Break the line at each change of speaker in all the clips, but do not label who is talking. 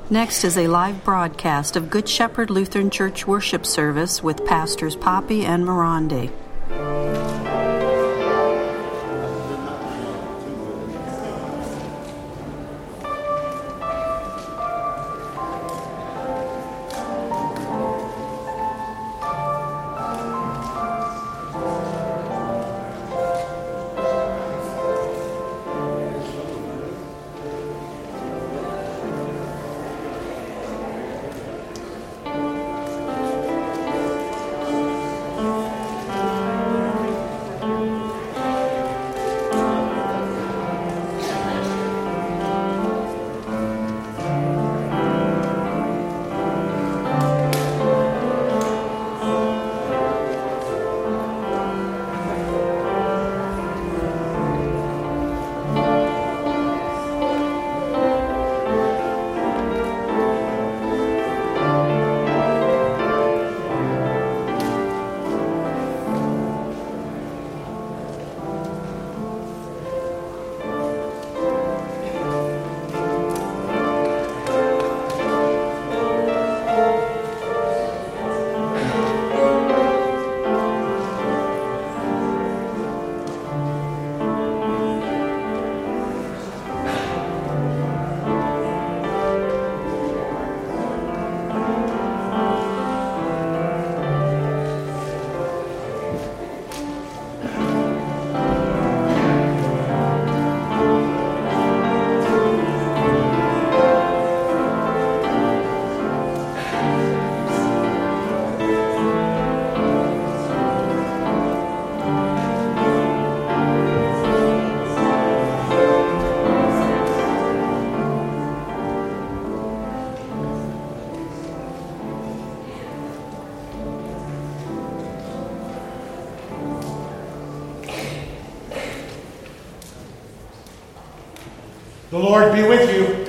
Next is a live broadcast of Good Shepherd Lutheran Church worship service with Pastors Poppy and Mirande.
The Lord be with you.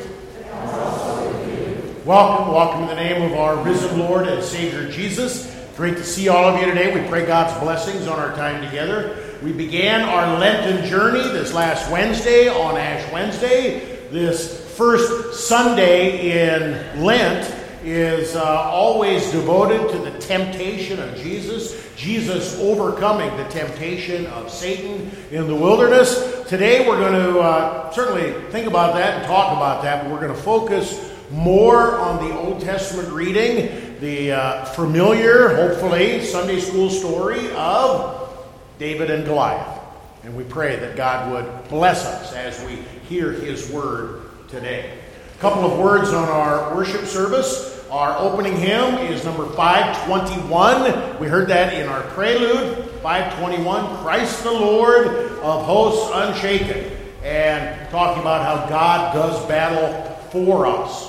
Welcome in the name of our risen Lord and Savior Jesus. Great to see all of you today. We pray God's blessings on our time together. We began our Lenten journey this last Wednesday on Ash Wednesday. This first Sunday in Lent is always devoted to the temptation of Jesus overcoming the temptation of Satan in the wilderness. Today we're going to certainly think about that and talk about that, but we're going to focus more on the Old Testament reading, the familiar, hopefully, Sunday school story of David and Goliath. And we pray that God would bless us as we hear His word today. A couple of words on our worship service. Our opening hymn is number 521. We heard that in our prelude. 521, Christ the Lord of hosts unshaken. And talking about how God does battle for us.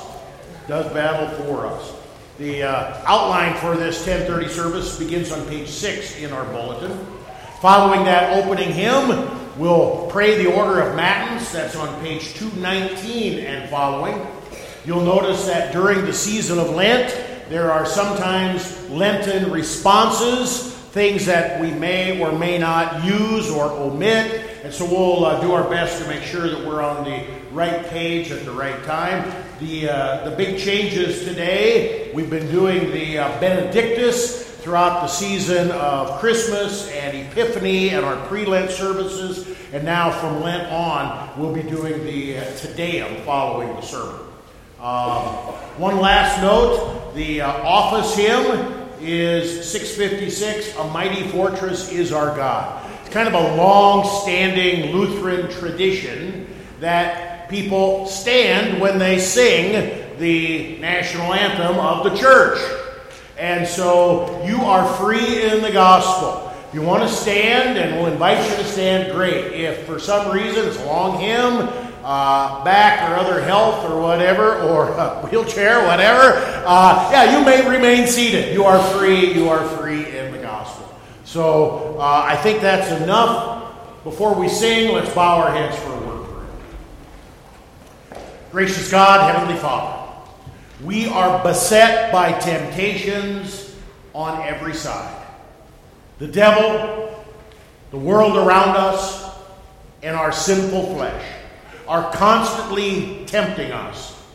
The outline for this 10:30 service begins on page 6 in our bulletin. Following that opening hymn, we'll pray the order of matins. That's on page 219 and following. You'll notice that during the season of Lent, there are sometimes Lenten responses, things that we may or may not use or omit. And so we'll do our best to make sure that we're on the right page at the right time. The big changes today, we've been doing the Benedictus throughout the season of Christmas and Epiphany and our pre-Lent services. And now from Lent on, we'll be doing the Te Deum following the sermon. One last note, the office hymn is 656, A Mighty Fortress is Our God. It's kind of a long-standing Lutheran tradition that people stand when they sing the national anthem of the church. And so you are free in the gospel. If you want to stand, and we'll invite you to stand, great. If for some reason it's a long hymn, back or other health or whatever, or wheelchair, whatever, you may remain seated. You are free in the gospel. So I think that's enough. Before we sing, let's bow our heads for a word of prayer. Gracious God, Heavenly Father, we are beset by temptations on every side. The devil, the world around us, and our sinful flesh are constantly tempting us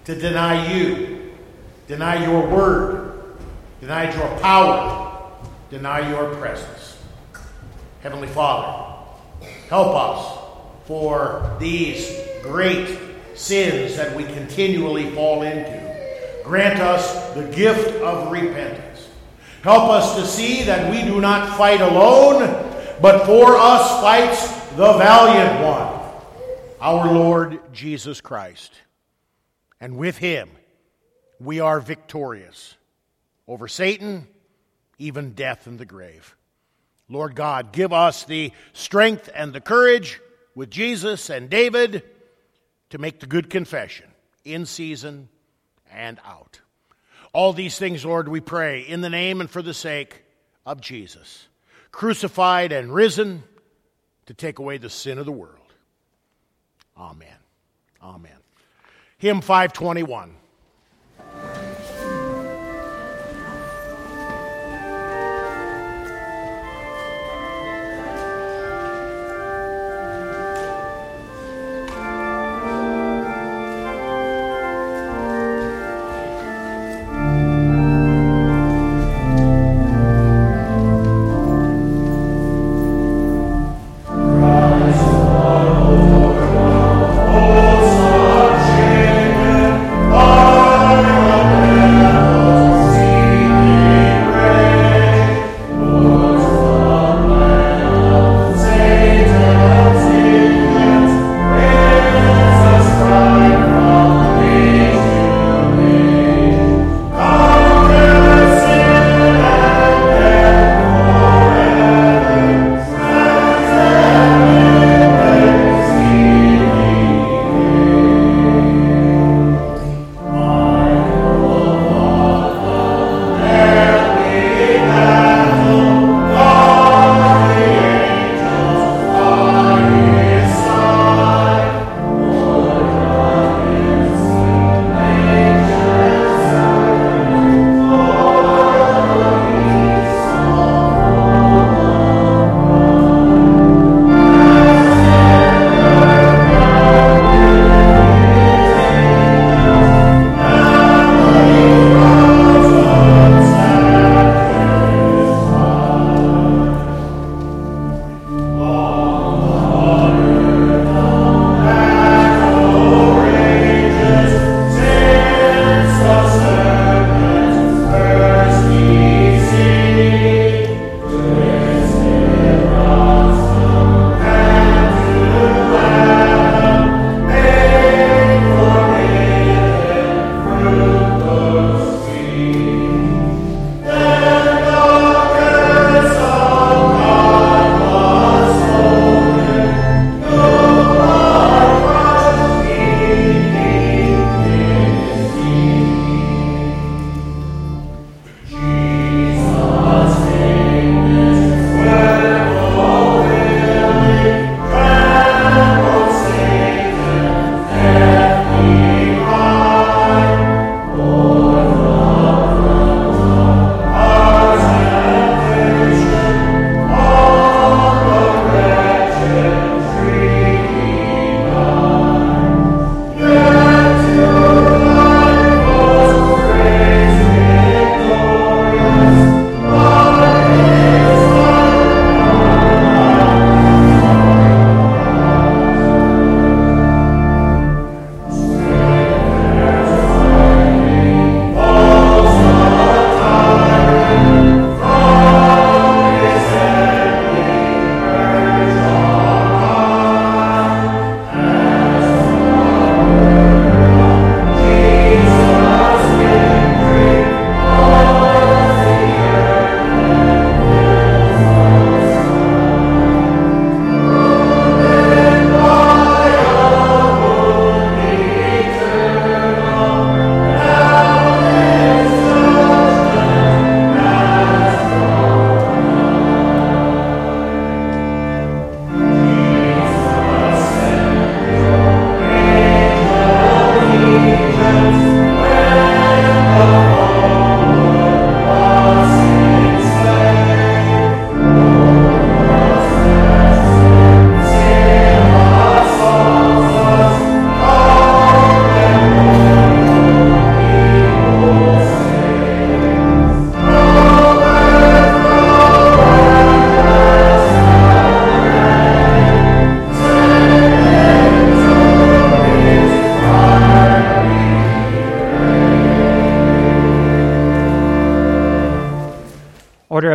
to deny you, deny your word, deny your power, deny your presence. Heavenly Father, help us for these great sins that we continually fall into. Grant us the gift of repentance. Help us to see that we do not fight alone, but for us fights the valiant one, our Lord Jesus Christ. And with him, we are victorious over Satan, even death and the grave. Lord God, give us the strength and the courage with Jesus and David to make the good confession in season and out. All these things, Lord, we pray in the name and for the sake of Jesus, crucified and risen to take away the sin of the world. Amen. Amen. Hymn 521.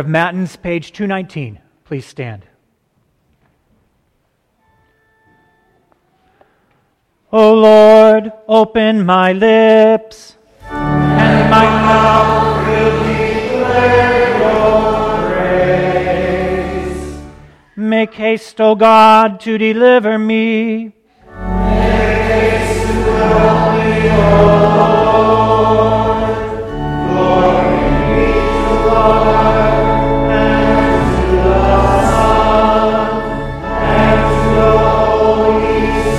of Matins, page 219. Please stand. O Lord, open my lips, and my mouth will declare your praise. Make haste, O God, to deliver me. Make haste to help me, O Lord. Glory be to the Father, and to the Son, and to the Holy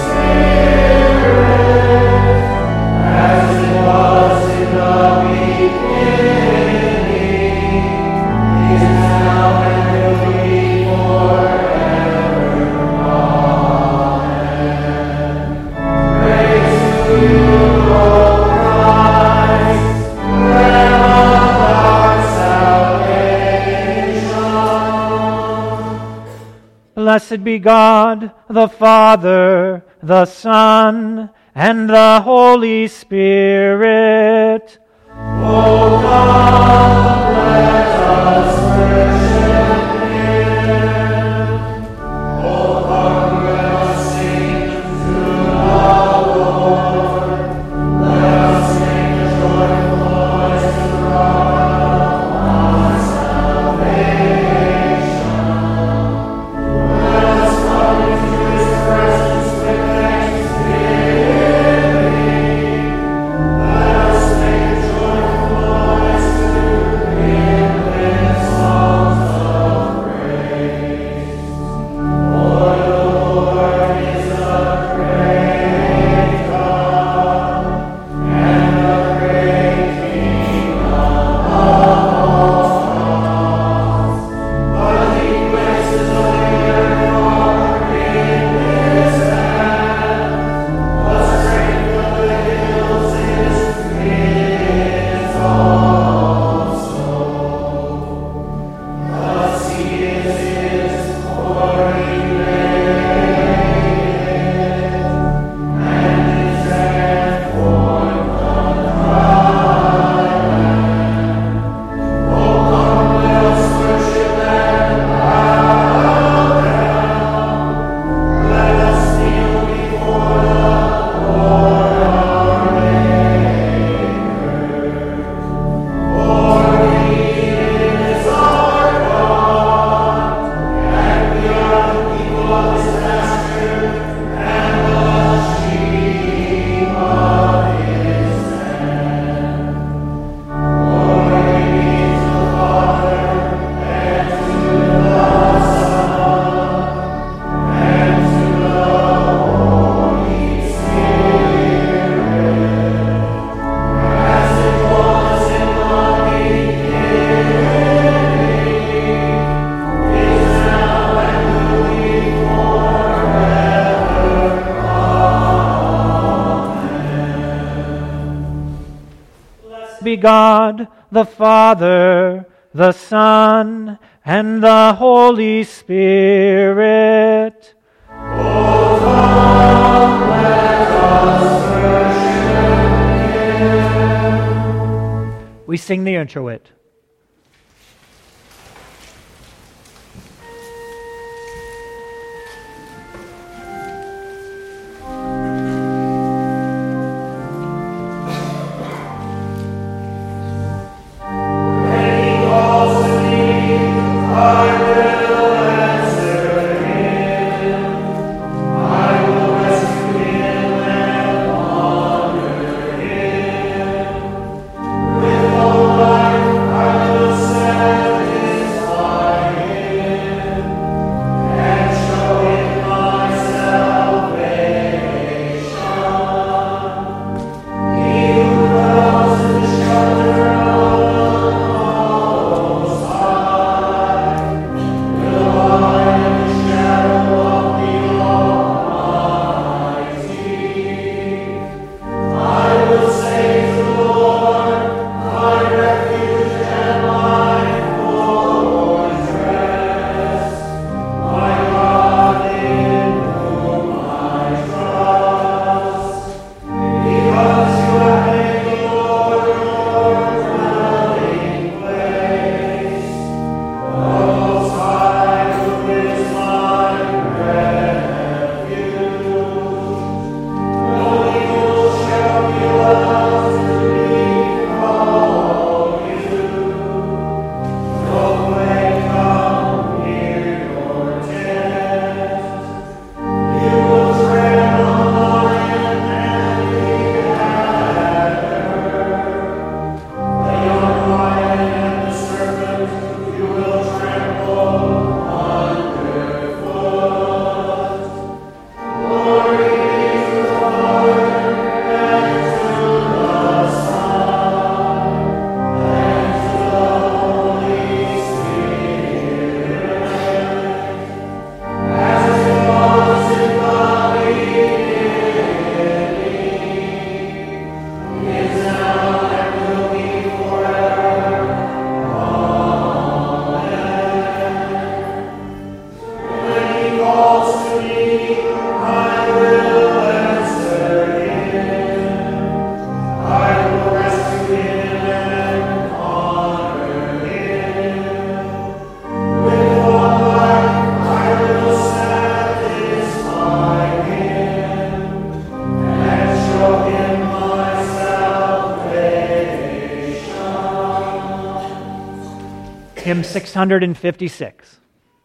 Spirit, as it was in the beginning, is now, and will be forever. Amen. Praise to you, O Christ, Lamb of our salvation. Blessed be God, the Father, the Son, and the Holy Spirit. O come, let us worship Him. O come, let us sing to the Lord. Let us make a joyful noise to God, our salvation. Let us come into His presence with thanksgiving. Let us make a joyful noise to Him with songs of praise. For the Lord is a great God, and a great King of all gods. But He places the earth in His hand. The strength of the hills is His also. The sea is His, for He made it, and His hand formed the dry land. Oh, come, let us worship and bow down. Let us kneel before the Lord our Maker. For He is our God, and we are the people of His pasture, and the sheep of His hand. Glory be to the Father, and to the Son, and to the Holy Spirit, as it was in the beginning, is now, and will be forever. Blessed be God, the Father, the Son, and the Holy Spirit. O come, let us worship Him. We sing the introit. When He calls to me, I will answer Him. I will rescue Him and honor Him. With all life I hymn 656.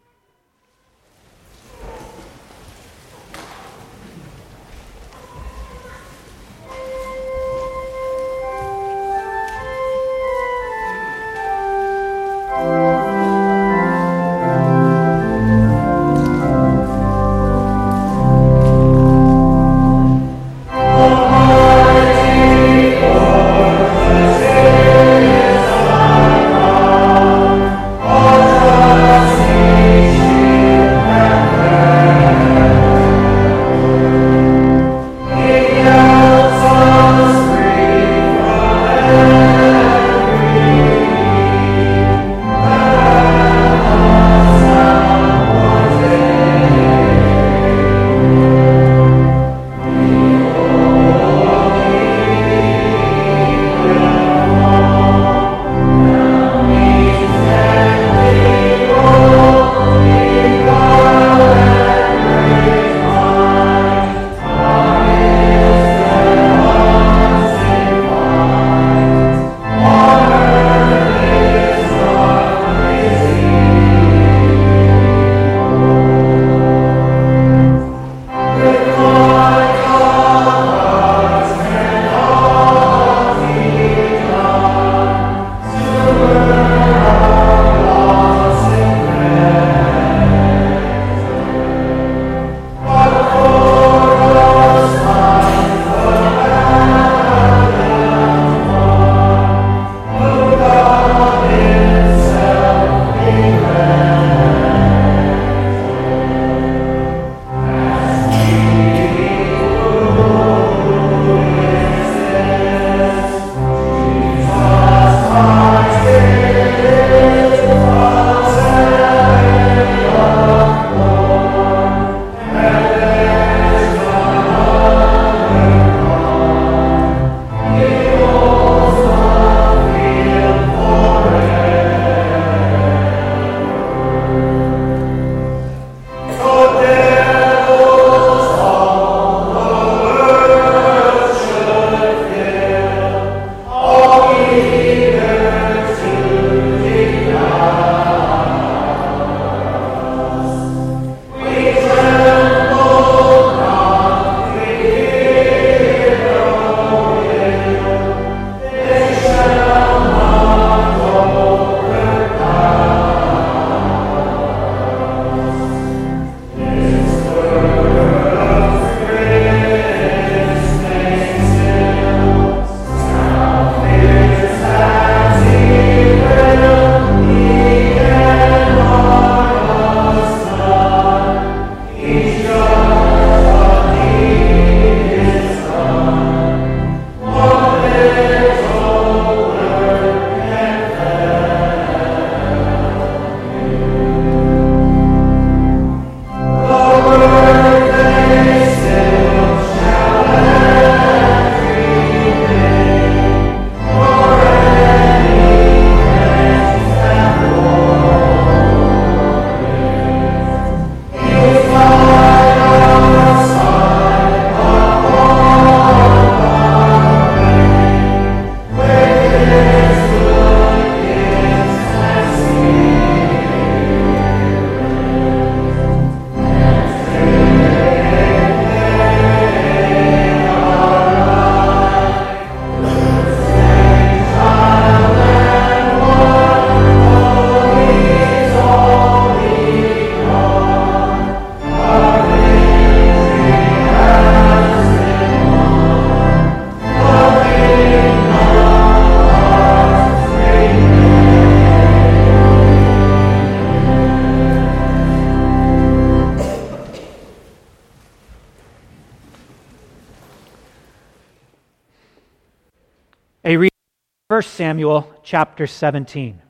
A reading from 1 Samuel chapter 17.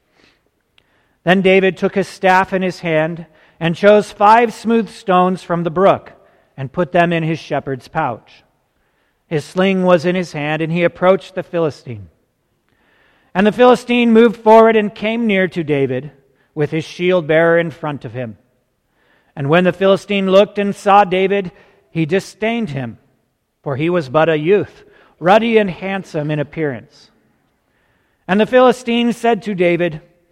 Then David took his staff in his hand and chose 5 smooth stones from the brook and put them in his shepherd's pouch. His sling was in his hand, and he approached the Philistine. And the Philistine moved forward and came near to David with his shield-bearer in front of him. And when the Philistine looked and saw David, he disdained him, for he was but a youth, ruddy and handsome in appearance. And the Philistine said to David,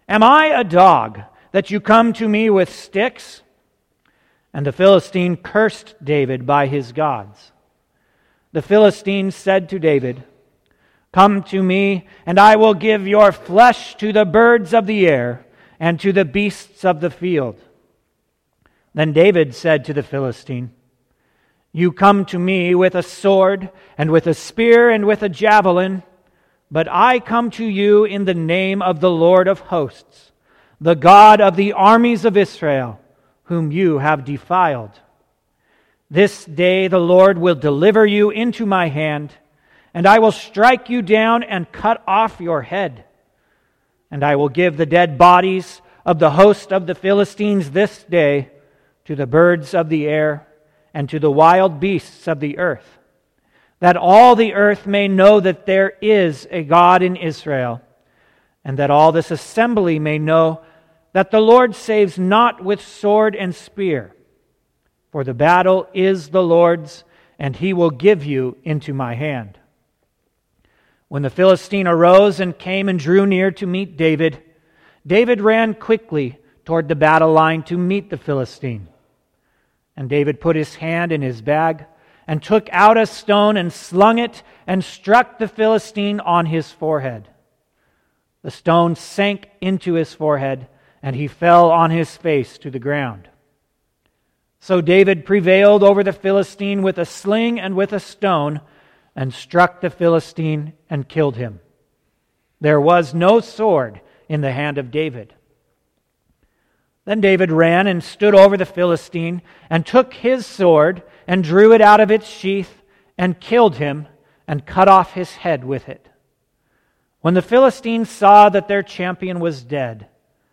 Am I a dog that you come to me with sticks?" And the Philistine cursed David by his gods. The Philistine said to David, "Come to me, and I will give your flesh to the birds of the air and to the beasts of the field." Then David said to the Philistine, "You come to me with a sword and with a spear and with a javelin, but I come to you in the name of the Lord of hosts, the God of the armies of Israel, whom you have defiled. This day the Lord will deliver you into my hand, and I will strike you down and cut off your head. And I will give the dead bodies of the host of the Philistines this day to the birds of the air and to the wild beasts of the earth, that all the earth may know that there is a God in Israel, and that all this assembly may know that the Lord saves not with sword and spear. For the battle is the Lord's, and he will give you into my hand." When the Philistine arose and came and drew near to meet David, David ran quickly toward the battle line to meet the Philistine. And David put his hand in his bag and took out a stone and slung it and struck the Philistine on his forehead. The stone sank into his forehead, and he fell on his face to the ground. So David prevailed over the Philistine with a sling and with a stone, and struck the Philistine and killed him. There was no sword in the hand of David. Then David ran and stood over the Philistine, and took his sword, and drew it out of its sheath, and killed him, and cut off his head with it. When the Philistines saw that their champion was dead,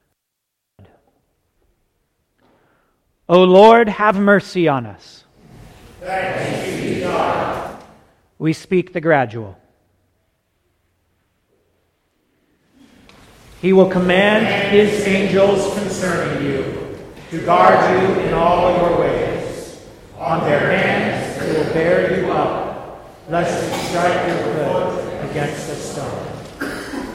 "O Lord, have mercy on us."
Thanks be to God.
We speak the gradual. He will command his angels concerning you to guard you in all your ways. On their hands they will bear you up, lest you strike your foot against a stone.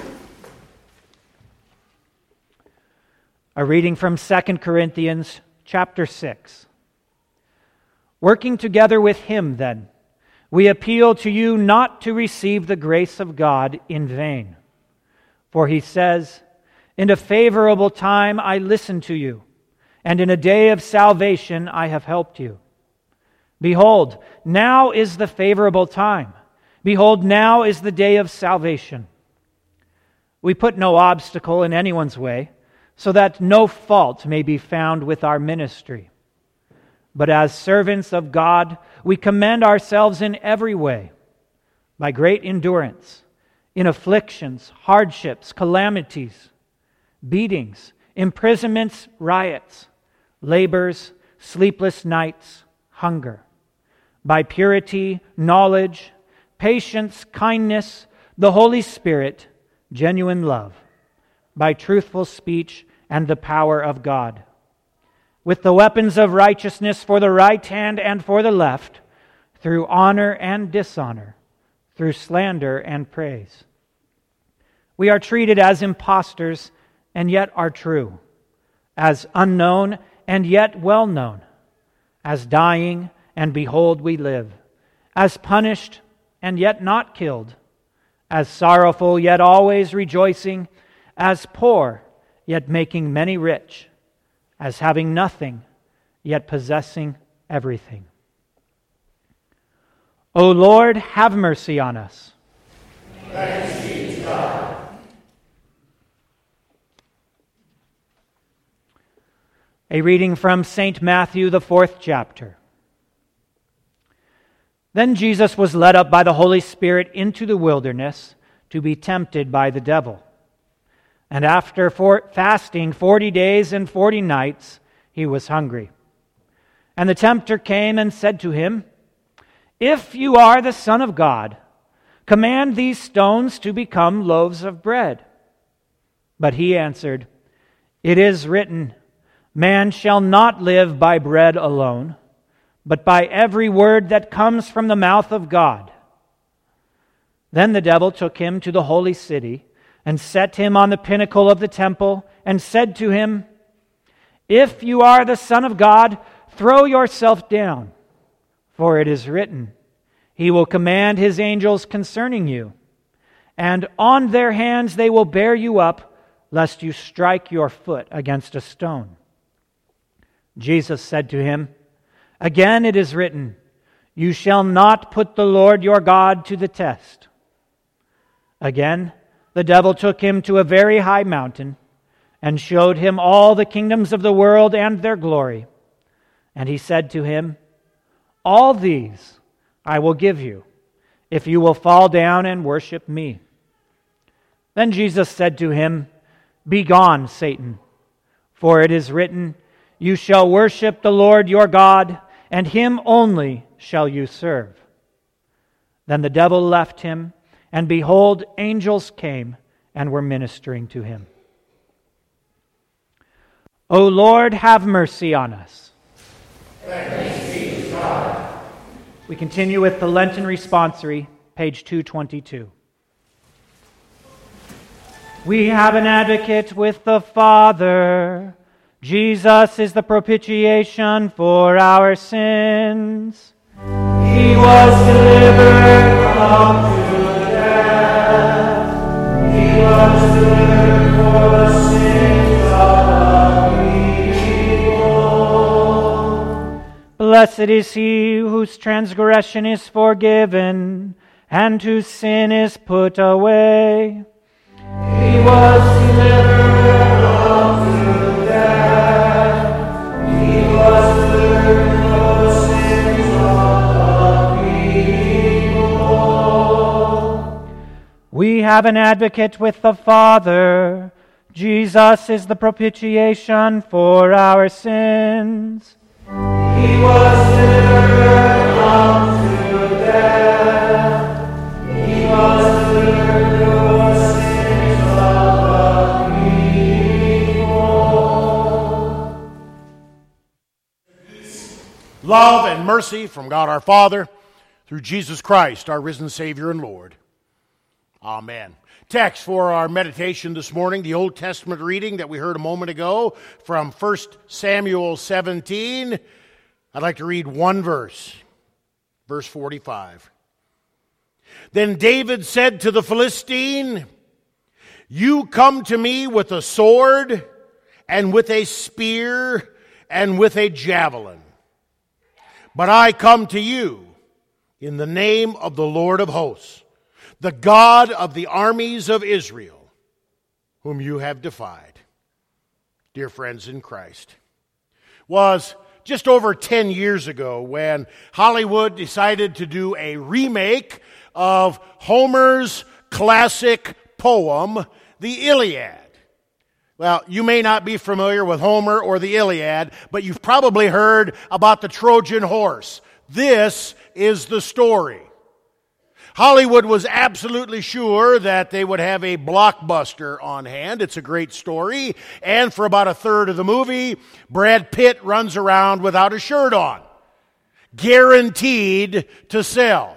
A reading from 2 Corinthians chapter 6. Working together with him, then, we appeal to you not to receive the grace of God in vain. For he says, "In a favorable time I listened to you, and in a day of salvation I have helped you." Behold, now is the favorable time. Behold, now is the day of salvation. We put no obstacle in anyone's way, so that no fault may be found with our ministry. But as servants of God, we commend ourselves in every way, by great endurance, in afflictions, hardships, calamities, beatings, imprisonments, riots, labors, sleepless nights, hunger, by purity, knowledge, patience, kindness, the Holy Spirit, genuine love, by truthful speech and the power of God, with the weapons of righteousness for the right hand and for the left, through honor and dishonor, through slander and praise. We are treated as impostors and yet are true, as unknown and yet well known, as dying and behold we live, as punished and yet not killed, as sorrowful yet always rejoicing, as poor yet making many rich, as having nothing yet possessing everything. O Lord, have mercy on us.
Thanks be to God.
A reading from St. Matthew, the 4th chapter. Then Jesus was led up by the Holy Spirit into the wilderness to be tempted by the devil. And after fasting 40 days and 40 nights, he was hungry. And the tempter came and said to him, "If you are the Son of God, command these stones to become loaves of bread." But he answered, "It is written, man shall not live by bread alone, but by every word that comes from the mouth of God." Then the devil took him to the holy city and set him on the pinnacle of the temple, and said to him, "If you are the Son of God, throw yourself down, for it is written, He will command His angels concerning you, and on their hands they will bear you up, lest you strike your foot against a stone." Jesus said to him, "Again it is written, You shall not put the Lord your God to the test." Again, the devil took him to a very high mountain and showed him all the kingdoms of the world and their glory. And he said to him, "All these I will give you, if you will fall down and worship me." Then Jesus said to him, "Begone, Satan, for it is written, You shall worship the Lord your God, and Him only shall you serve." Then the devil left him, and behold, angels came and were ministering to him. O Lord, have mercy on us.
Thanks be to God.
We continue with the Lenten Responsory, page 222. We have an advocate with the Father. Jesus is the propitiation for our sins. He was delivered up to death. He was delivered for the sins of the people. Blessed is he whose transgression is forgiven and whose sin is put away. He was delivered up to death. He was delivered for the sins of the people. We have an advocate with the Father. Jesus is the propitiation for our sins. He was delivered up to death. He was delivered for the sins of the people.
Love and mercy from God our Father, through Jesus Christ, our risen Savior and Lord. Amen. Text for our meditation this morning, the Old Testament reading that we heard a moment ago from 1 Samuel 17. I'd like to read one verse, verse 45. Then David said to the Philistine, "You come to me with a sword and with a spear and with a javelin. But I come to you in the name of the Lord of hosts, the God of the armies of Israel, whom you have defied." Dear friends in Christ, was just over 10 years ago when Hollywood decided to do a remake of Homer's classic poem, the Iliad. Well, you may not be familiar with Homer or the Iliad, but you've probably heard about the Trojan horse. This is the story. Hollywood was absolutely sure that they would have a blockbuster on hand. It's a great story. And for about a third of the movie, Brad Pitt runs around without a shirt on. Guaranteed to sell.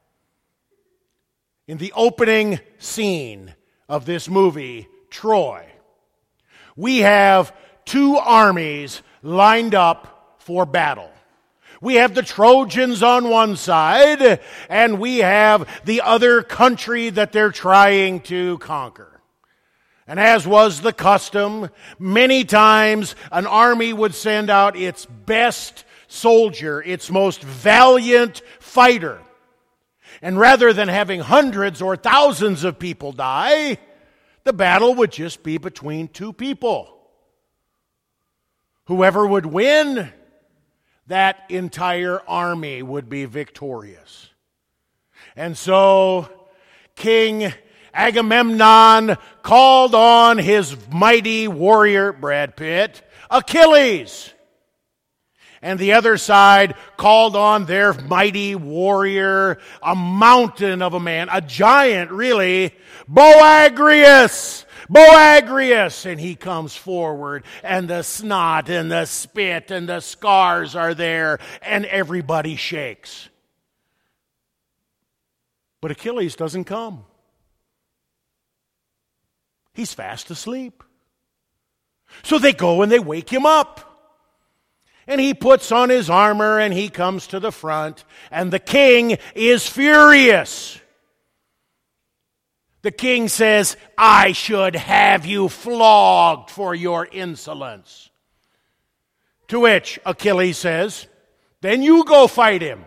In the opening scene of this movie, Troy, we have two armies lined up for battle. We have the Trojans on one side, and we have the other country that they're trying to conquer. And as was the custom, many times an army would send out its best soldier, its most valiant fighter. And rather than having hundreds or thousands of people die, the battle would just be between two people. Whoever would win, that entire army would be victorious. And so King Agamemnon called on his mighty warrior, Brad Pitt, Achilles. And the other side called on their mighty warrior, a mountain of a man, a giant really, Boagrius. And he comes forward, and the snot and the spit and the scars are there, and everybody shakes. But Achilles doesn't come. He's fast asleep. So they go and they wake him up. And he puts on his armor and he comes to the front. And the king is furious. The king says, I should have you flogged for your insolence. To which Achilles says, then you go fight him.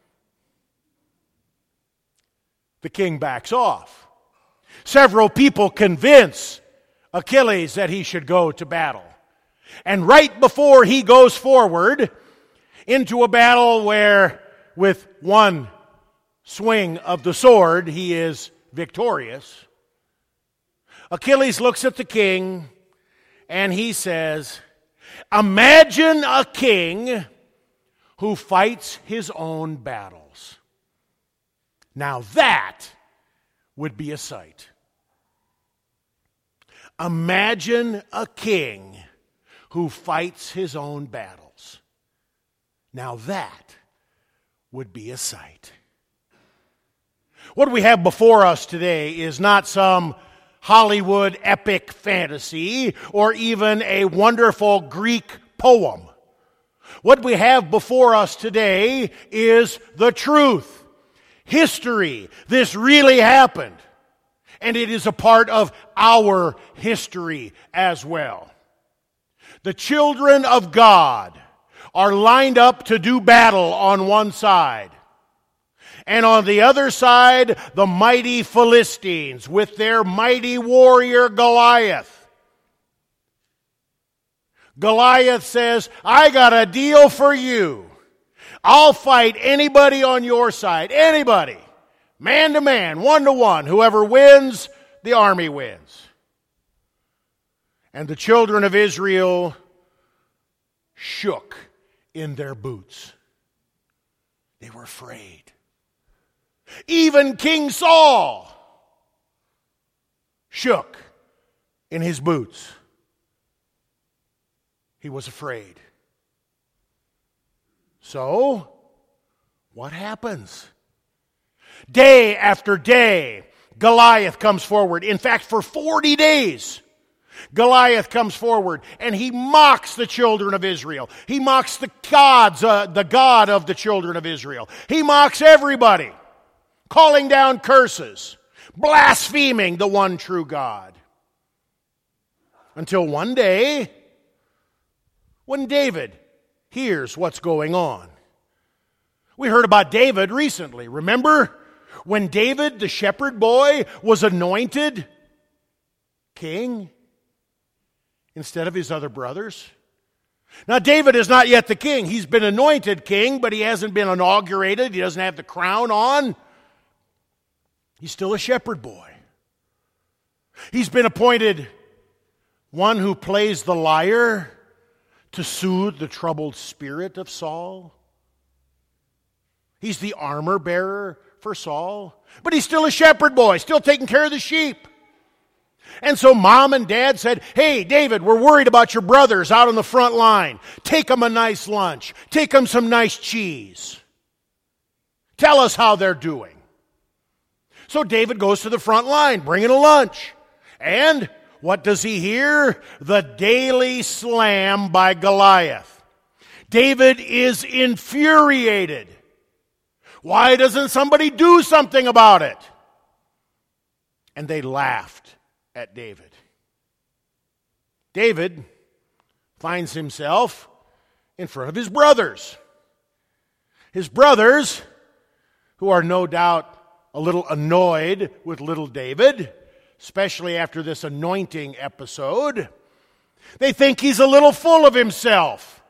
The king backs off. Several people convince Achilles that he should go to battle. And right before he goes forward into a battle where with one swing of the sword he is victorious, Achilles looks at the king and he says, imagine a king who fights his own battles. Now that would be a sight. Imagine a king who fights his own battles. Now that would be a sight. What we have before us today is not some Hollywood epic fantasy or even a wonderful Greek poem. What we have before us today is the truth. History. This really happened. And it is a part of our history as well. The children of God are lined up to do battle on one side. And on the other side, the mighty Philistines with their mighty warrior Goliath. Goliath says, I got a deal for you. I'll fight anybody on your side. Anybody. Man to man, 1-to-1. Whoever wins, the army wins. And the children of Israel shook in their boots. They were afraid. Even King Saul shook in his boots. He was afraid. So, what happens? Day after day, Goliath comes forward. In fact, for 40 days, Goliath comes forward and he mocks the children of Israel. He mocks the God of the children of Israel. He mocks everybody, calling down curses, blaspheming the one true God. Until one day, when David hears what's going on. We heard about David recently. Remember when David, the shepherd boy, was anointed king instead of his other brothers? Now, David is not yet the king. He's been anointed king, but he hasn't been inaugurated. He doesn't have the crown on. He's still a shepherd boy. He's been appointed one who plays the lyre to soothe the troubled spirit of Saul. He's the armor bearer for Saul. But he's still a shepherd boy, still taking care of the sheep. And so mom and dad said, hey, David, we're worried about your brothers out on the front line. Take them a nice lunch. Take them some nice cheese. Tell us how they're doing. So David goes to the front line, bringing a lunch. And what does he hear? The daily slam by Goliath. David is infuriated. Why doesn't somebody do something about it? And they laughed at David. David finds himself in front of his brothers. His brothers, who are no doubt a little annoyed with little David, especially after this anointing episode. They think he's a little full of himself.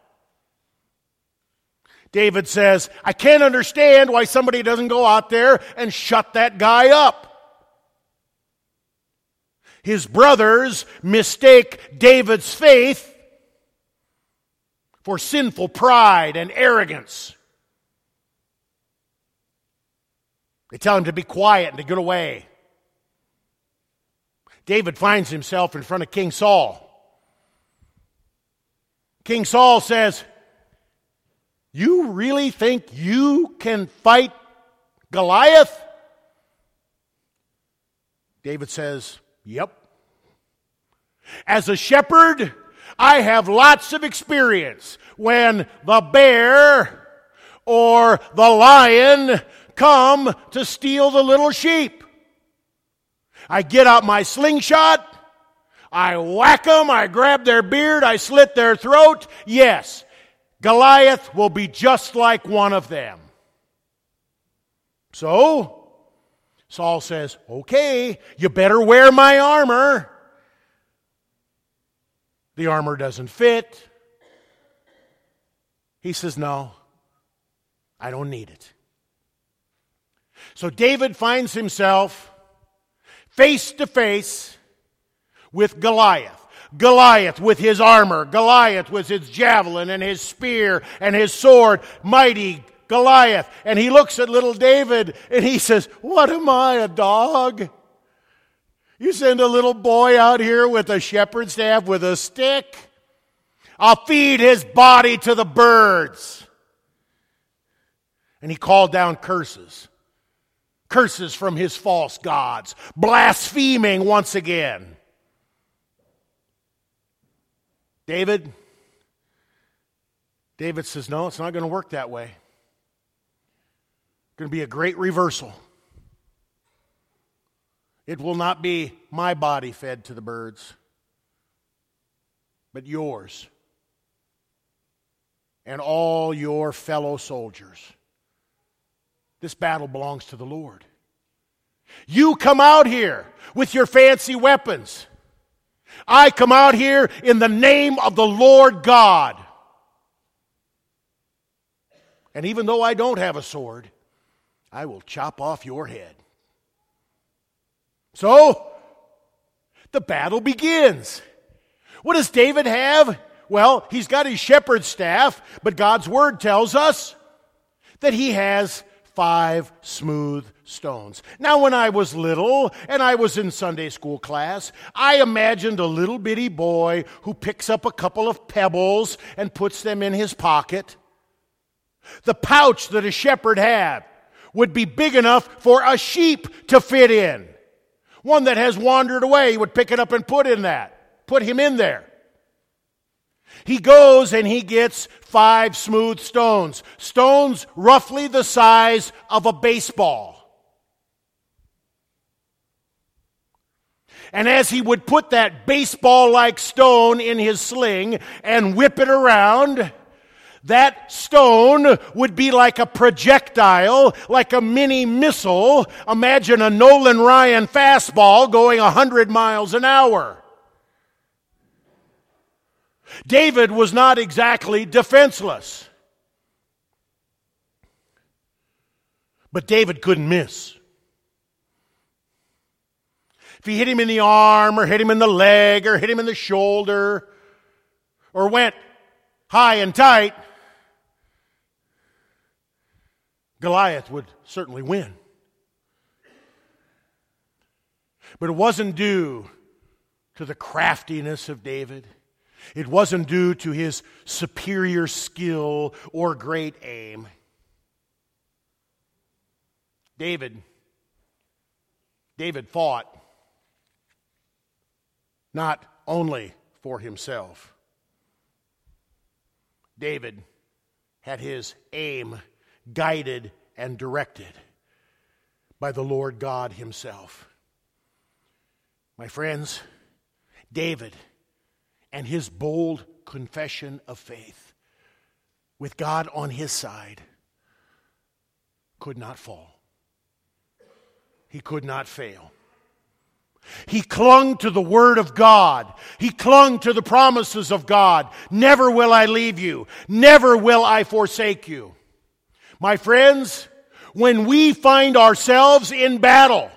David says, I can't understand why somebody doesn't go out there and shut that guy up. His brothers mistake David's faith for sinful pride and arrogance. They tell him to be quiet and to get away. David finds himself in front of King Saul. King Saul says, you really think you can fight Goliath? David says, yep. As a shepherd, I have lots of experience when the bear or the lion come to steal the little sheep. I get out my slingshot, I whack them, I grab their beard, I slit their throat. Yes, Goliath will be just like one of them. So, Saul says, okay, you better wear my armor. The armor doesn't fit. He says, no, I don't need it. So David finds himself face to face with Goliath. Goliath with his armor. Goliath with his javelin and his spear and his sword. Mighty Goliath. And he looks at little David and he says, what am I, a dog? You send a little boy out here with a shepherd's staff with a stick? I'll feed his body to the birds. And he called down curses. Curses from his false gods. Blaspheming once again. David says, no, it's not going to work that way. It's going to be a great reversal. It will not be my body fed to the birds, but yours and all your fellow soldiers. This battle belongs to the Lord. You come out here with your fancy weapons. I come out here in the name of the Lord God. And even though I don't have a sword, I will chop off your head. So, the battle begins. What does David have? Well, he's got his shepherd's staff, but God's word tells us that he has 5 smooth stones. Now, when I was little and I was in Sunday school class, I imagined a little bitty boy who picks up a couple of pebbles and puts them in his pocket. The pouch that a shepherd had would be big enough for a sheep to fit in. One that has wandered away, he would pick it up and put him in there. He goes and he gets 5 smooth stones. Stones roughly the size of a baseball. And as he would put that baseball-like stone in his sling and whip it around, that stone would be like a projectile, like a mini missile. Imagine a Nolan Ryan fastball going 100 miles an hour. David was not exactly defenseless. But David couldn't miss. If he hit him in the arm or hit him in the leg or hit him in the shoulder or went high and tight, Goliath would certainly win. But it wasn't due to the craftiness of David. It wasn't due to his superior skill or great aim. David fought not only for himself. David had his aim guided and directed by the Lord God himself. My friends, David and his bold confession of faith with God on his side could not fall. He could not fail. He clung to the Word of God. He clung to the promises of God. Never will I leave you. Never will I forsake you. My friends, when we find ourselves in battle,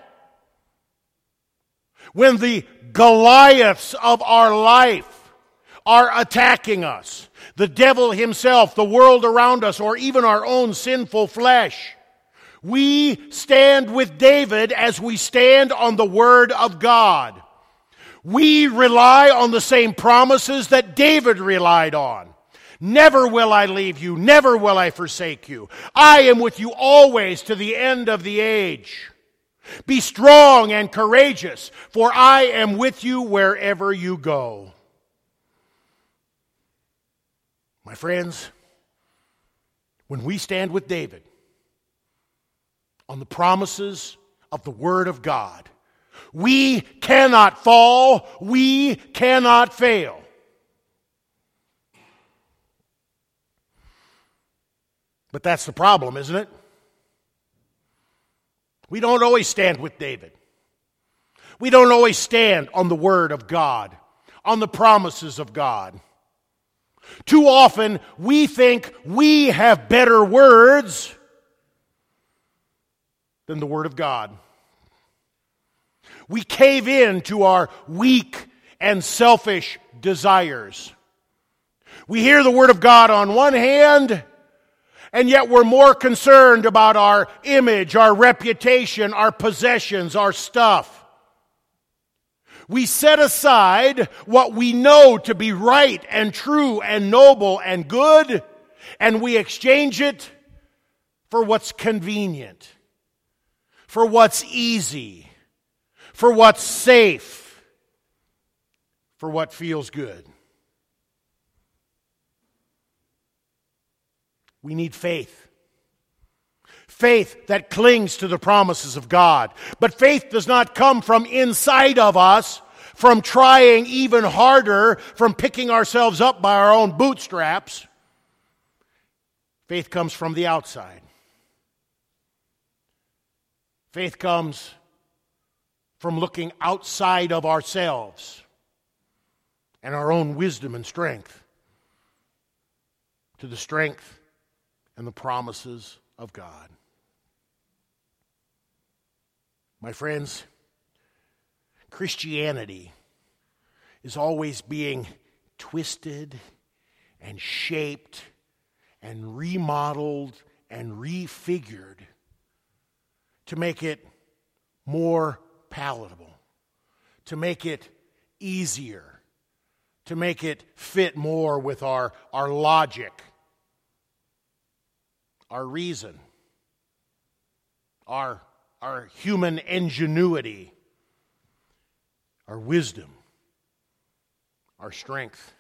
when the Goliaths of our life are attacking us, the devil himself, the world around us, or even our own sinful flesh, we stand with David as we stand on the Word of God. We rely on the same promises that David relied on. Never will I leave you, never will I forsake you. I am with you always to the end of the age. Be strong and courageous, for I am with you wherever you go. My friends, when we stand with David on the promises of the Word of God, we cannot fall, we cannot fail. But that's the problem, isn't it? We don't always stand with David. We don't always stand on the Word of God, on the promises of God. Too often, we think we have better words than the Word of God. We cave in to our weak and selfish desires. We hear the Word of God on one hand, and yet we're more concerned about our image, our reputation, our possessions, our stuff. We set aside what we know to be right and true and noble and good, and we exchange it for what's convenient, for what's easy, for what's safe, for what feels good. We need faith. Faith that clings to the promises of God. But faith does not come from inside of us, from trying even harder, from picking ourselves up by our own bootstraps. Faith comes from the outside. Faith comes from looking outside of ourselves and our own wisdom and strength to the strength and the promises of God. My friends, Christianity is always being twisted and shaped and remodeled and refigured to make it more palatable, to make it easier, to make it fit more with our logic, our reason, our human ingenuity, our wisdom, our strength.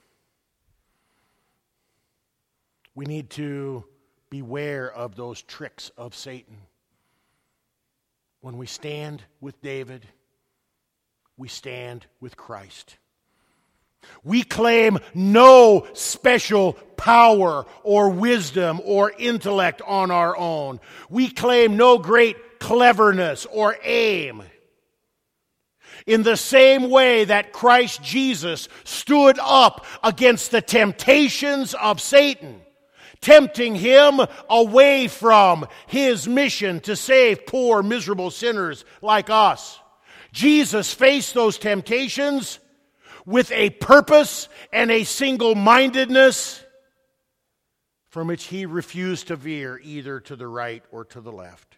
We need to beware of those tricks of Satan. When we stand with David, we stand with Christ. We claim no special power or wisdom or intellect on our own. We claim no great cleverness or aim. In the same way that Christ Jesus stood up against the temptations of Satan, tempting him away from his mission to save poor, miserable sinners like us, Jesus faced those temptations with a purpose and a single-mindedness from which he refused to veer either to the right or to the left.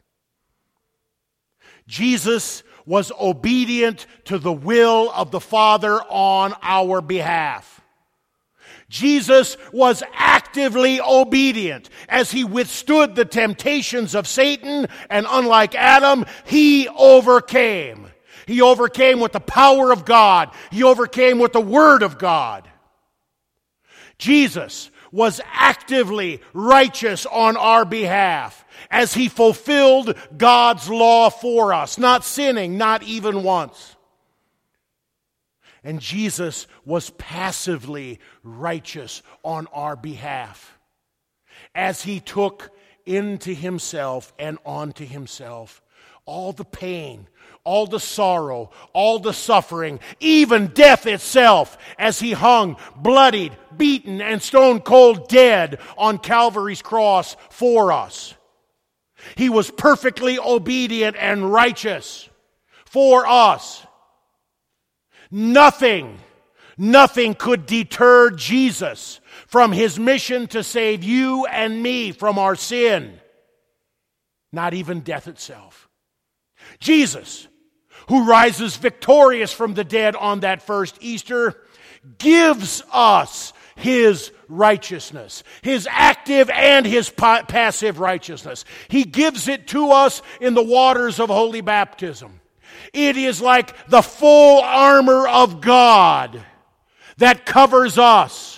Jesus was obedient to the will of the Father on our behalf. Jesus was actively obedient as he withstood the temptations of Satan, and unlike Adam, he overcame. He overcame with the power of God. He overcame with the Word of God. Jesus was actively righteous on our behalf as he fulfilled God's law for us, not sinning, not even once. And Jesus was passively righteous on our behalf as he took into himself and onto himself all the pain, all the sorrow, all the suffering, even death itself, as he hung bloodied, beaten, and stone cold dead on Calvary's cross for us. He was perfectly obedient and righteous for us. Nothing could deter Jesus from his mission to save you and me from our sin. Not even death itself. Jesus, who rises victorious from the dead on that first Easter, gives us His righteousness, His active and His passive righteousness. He gives it to us in the waters of holy baptism. It is like the full armor of God that covers us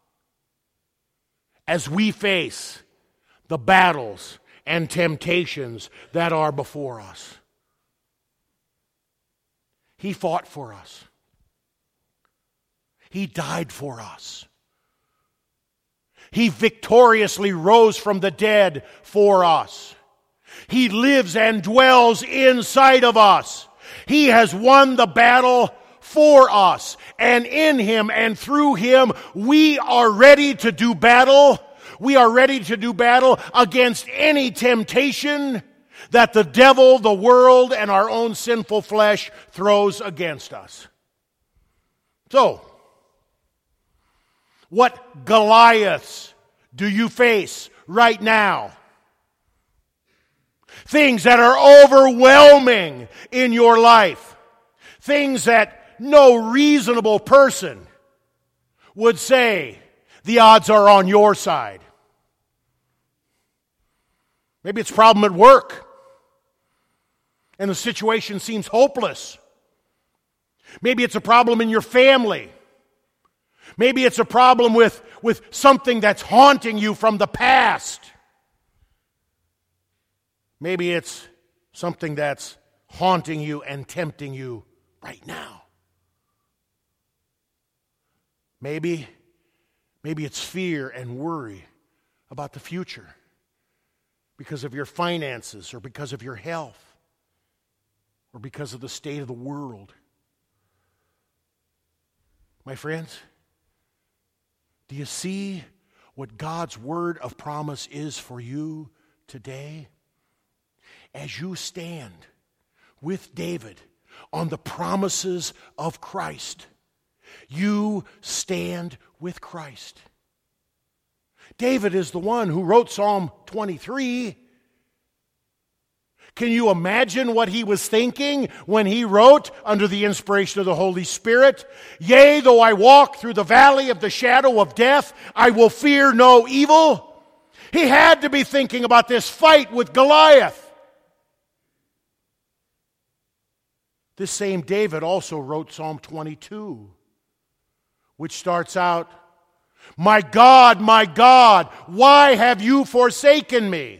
as we face the battles and temptations that are before us. He fought for us. He died for us. He victoriously rose from the dead for us. He lives and dwells inside of us. He has won the battle for us. And in Him and through Him, we are ready to do battle. We are ready to do battle against any temptation that the devil, the world, and our own sinful flesh throws against us. So, what Goliaths do you face right now? Things that are overwhelming in your life. Things that no reasonable person would say the odds are on your side. Maybe it's a problem at work, and the situation seems hopeless. Maybe it's a problem in your family. Maybe it's a problem with something that's haunting you from the past. Maybe it's something that's haunting you and tempting you right now. Maybe it's fear and worry about the future because of your finances or because of your health or because of the state of the world. My friends, do you see what God's word of promise is for you today? As you stand with David on the promises of Christ, you stand with Christ. David is the one who wrote Psalm 23. Can you imagine what he was thinking when he wrote, under the inspiration of the Holy Spirit, "Yea, though I walk through the valley of the shadow of death, I will fear no evil"? He had to be thinking about this fight with Goliath. This same David also wrote Psalm 22, which starts out, my God, why have you forsaken me?"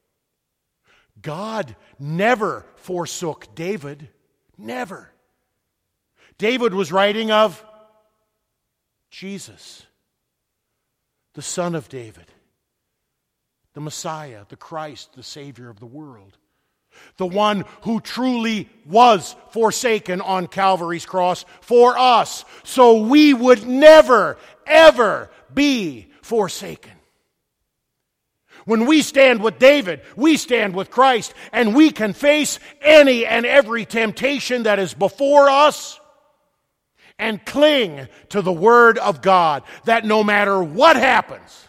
God never forsook David. Never. David was writing of Jesus, the Son of David, the Messiah, the Christ, the Savior of the world. The one who truly was forsaken on Calvary's cross for us, so we would never, ever be forsaken. When we stand with David, we stand with Christ, and we can face any and every temptation that is before us and cling to the Word of God, that no matter what happens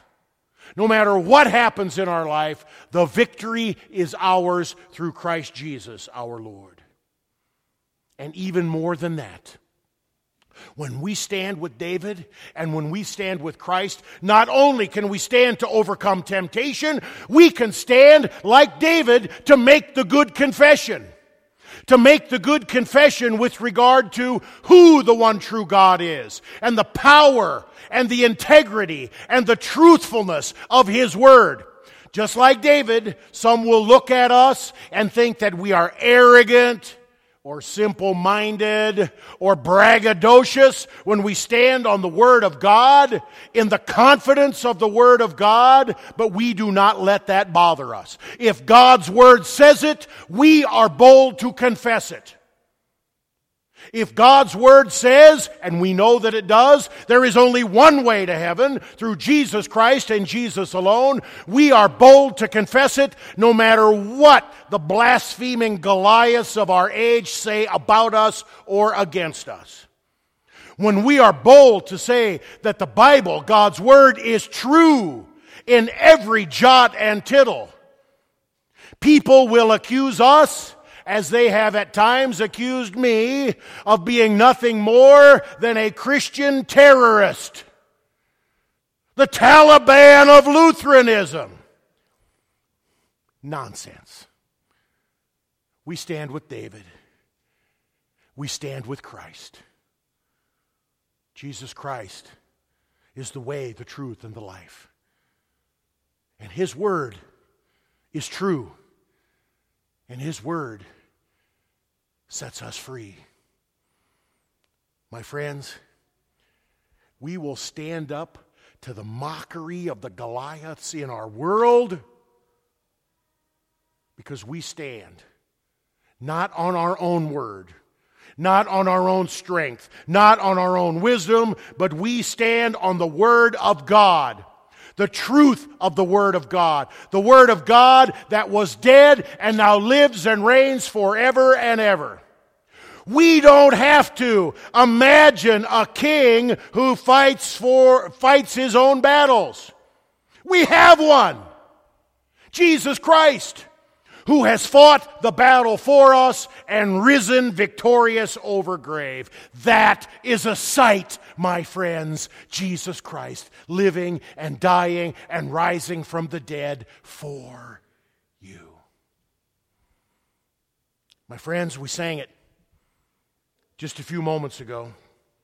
in our life, the victory is ours through Christ Jesus our Lord. And even more than that, when we stand with David and when we stand with Christ, not only can we stand to overcome temptation, we can stand like David to make the good confession. To make the good confession with regard to who the one true God is, and the power and the integrity and the truthfulness of His Word. Just like David, some will look at us and think that we are arrogant or simple-minded or braggadocious when we stand on the Word of God, in the confidence of the Word of God, but we do not let that bother us. If God's Word says it, we are bold to confess it. If God's Word says, and we know that it does, there is only one way to heaven, through Jesus Christ and Jesus alone, we are bold to confess it, no matter what the blaspheming Goliaths of our age say about us or against us. When we are bold to say that the Bible, God's Word, is true in every jot and tittle, people will accuse us, as they have at times accused me, of being nothing more than a Christian terrorist. the Taliban of Lutheranism. Nonsense. We stand with David. We stand with Christ. Jesus Christ is the way, the truth, and the life. And His Word is true. And His Word sets us free. My friends, we will stand up to the mockery of the Goliaths in our world because we stand not on our own word, not on our own strength, not on our own wisdom, but we stand on the Word of God, the truth of the Word of God, the Word of God that was dead and now lives and reigns forever and ever. We don't have to imagine a king who fights his own battles. We have one, Jesus Christ, who has fought the battle for us and risen victorious over grave. That is a sight, my friends, Jesus Christ living and dying and rising from the dead for you. My friends, we sang it just a few moments ago.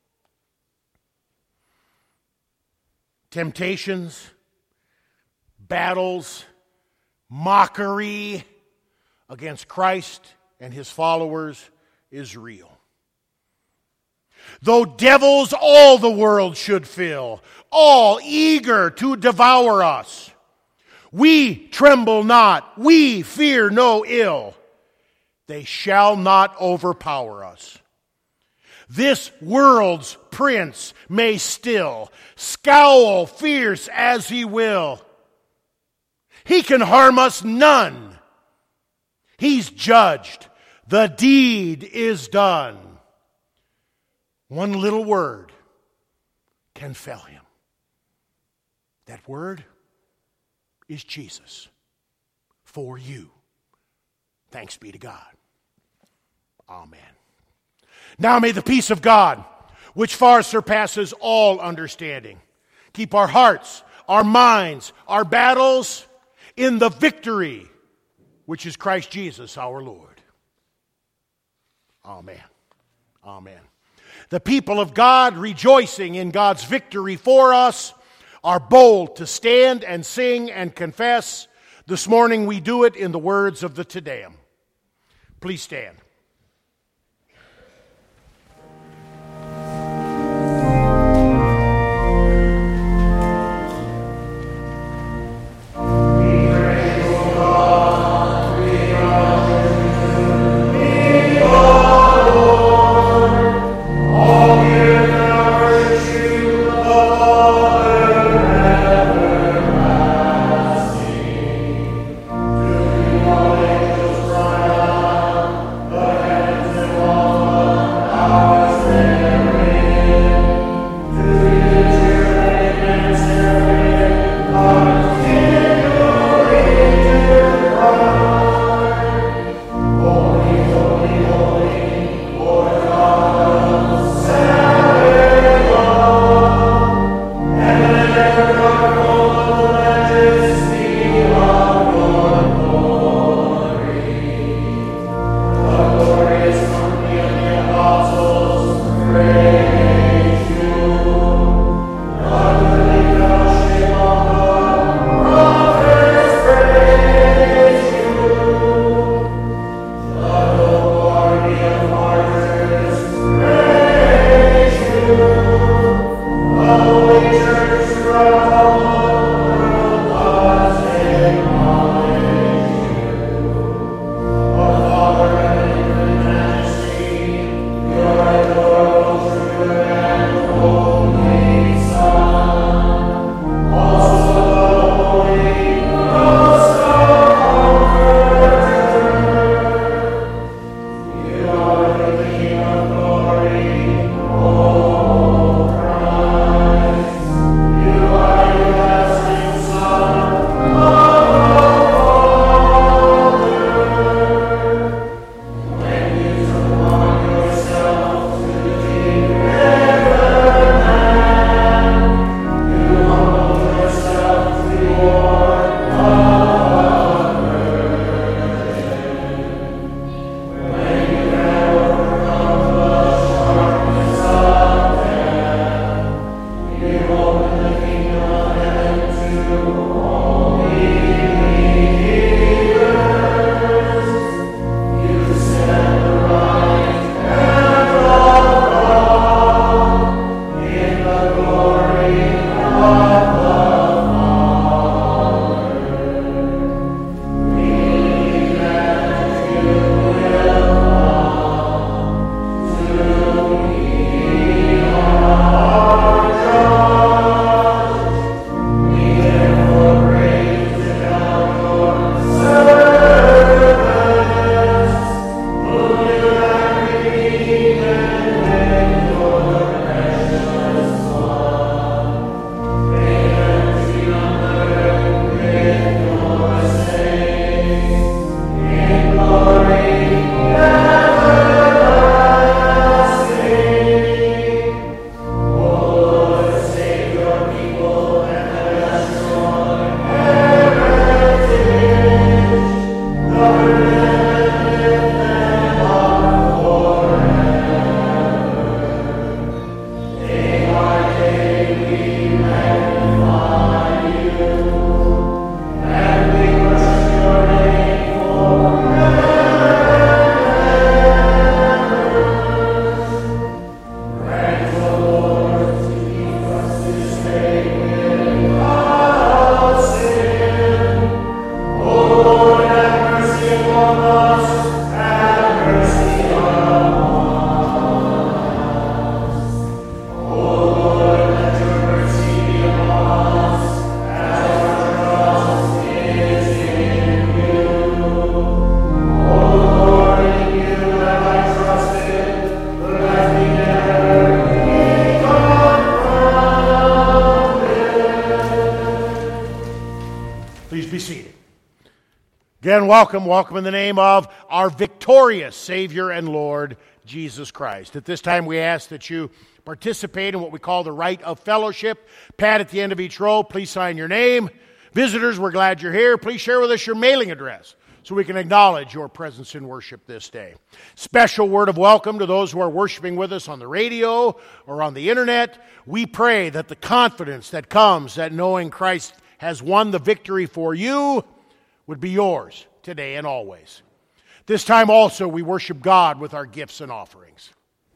Temptations, battles, mockery against Christ and His followers is real. Though devils all the world should fill, all eager to devour us, we tremble not, we fear no ill. They shall not overpower us. This world's prince may still scowl fierce as he will. He can harm us none. He's judged. The deed is done. One little word can fell him. That word is Jesus for you. Thanks be to God. Amen. Now may the peace of God, which far surpasses all understanding, keep our hearts, our minds, our battles in the victory which is Christ Jesus our Lord. Amen. Amen. The people of God, rejoicing in God's victory for us, are bold to stand and sing and confess. This morning we do it in the words of the Te Deum. Please stand. Again, welcome in the name of our victorious Savior and Lord, Jesus Christ. At this time, we ask that you participate in what we call the rite of fellowship. Pad at the end of each row, please sign your name. Visitors, we're glad you're here. Please share with us your mailing address so we can acknowledge your presence in worship this day. Special word of welcome to those who are worshiping with us on the radio or on the internet. We pray that the confidence that comes at knowing Christ has won the victory for you would be yours today and always. This time also we worship God with our gifts and offerings.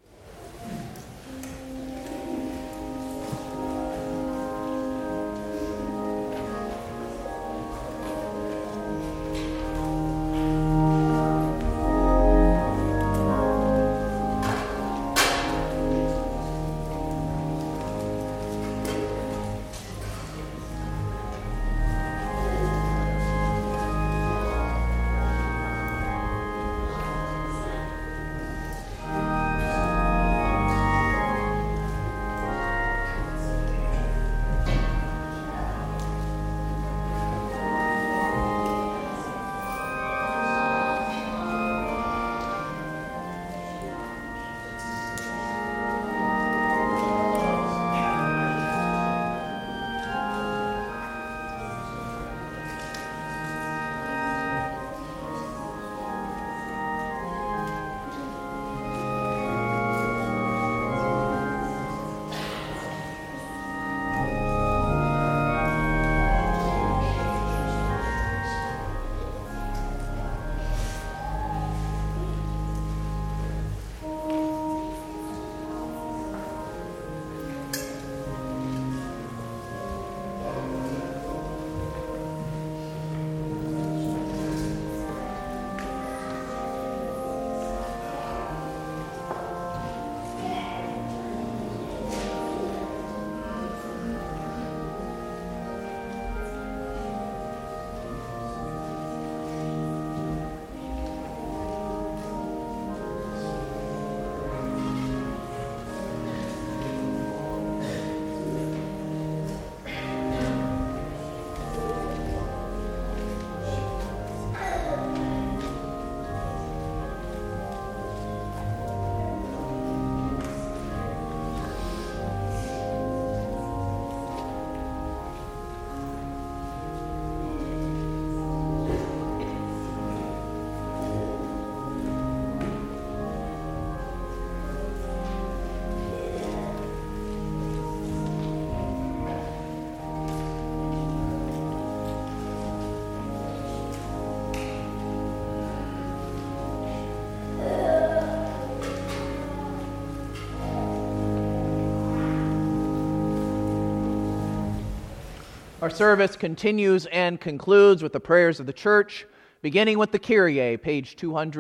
Our service continues and concludes with the prayers of the church. Beginning with the Kyrie, page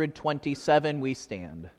227, we stand.